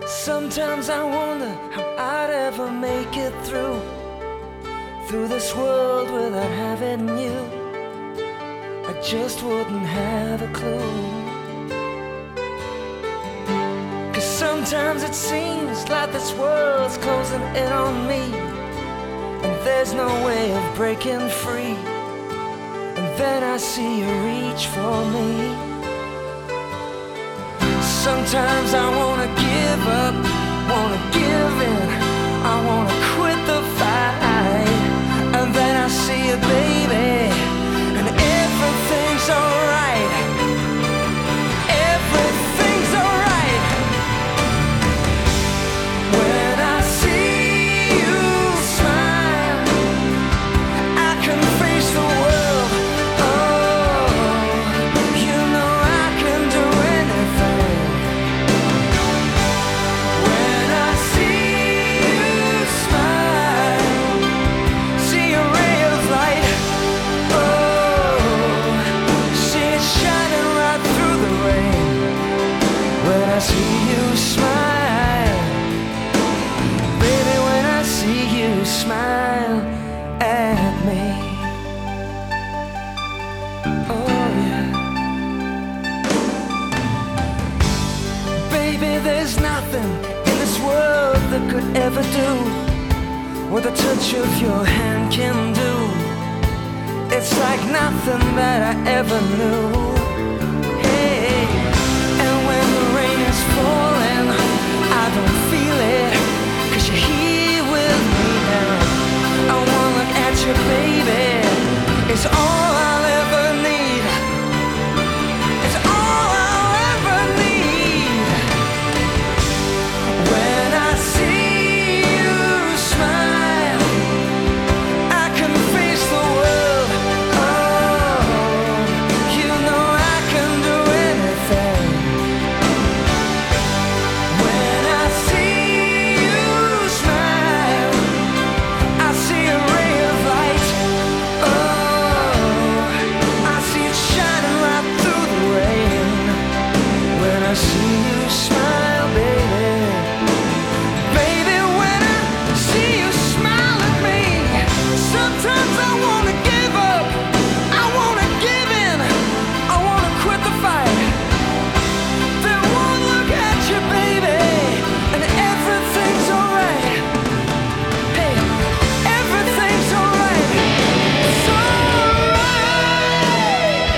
Sometimes I wonder how I'd ever make it through this world without having you. I just wouldn't have a clue. 'Cause sometimes it seems like this world's closing in on me, and there's no way of breaking free. And then I see you reach for me. Sometimes I wanna give up, wanna give in, I wanna quit the fight. And then I see you, baby, and everything's alright. Everything's alright. When I see you smile, I can face the world. Oh, you know I can do anything. When I see you smile, see a ray of light. Oh, see it shining right through the rain. When I see you smile, baby, when I see you smile at me. Oh yeah. Baby, there's nothing in this world that could ever do what the touch of your hand can do. It's like nothing that I ever knew. Hey, and when the rain is falling, I don't feel it, 'cause you're here with me now. I wanna look at you, baby, it's all I'll ever need. It's all I'll ever need. When I see you smile, I can face the world. Oh, you know I can do anything. When I see you smile, I see a ray of light. Oh, I see it shining right through the rain. When I see you smile, baby, baby, when I see you smile at me, sometimes I wanna give up, I wanna give in, I wanna quit the fight. Then one look at you, baby, and everything's alright. Hey, everything's alright. It's alright.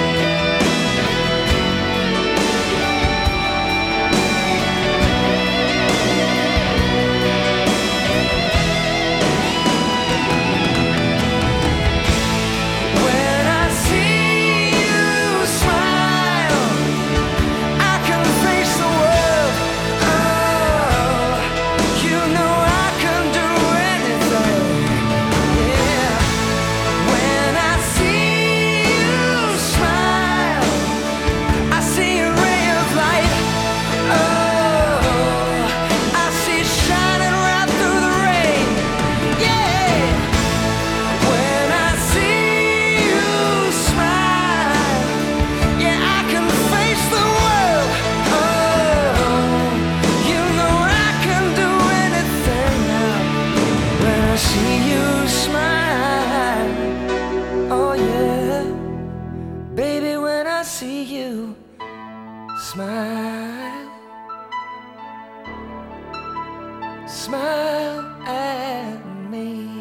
When I see you smile, I can face the world. Oh, you know I can do anything. Yeah. When I see you smile, I see a ray of light. Oh, I see it shining right through the rain. Yeah. When I see you smile, yeah, I can face the world. Oh, you know I can do anything now. When I see you smile, oh yeah, baby, when I see you smile, smile at me.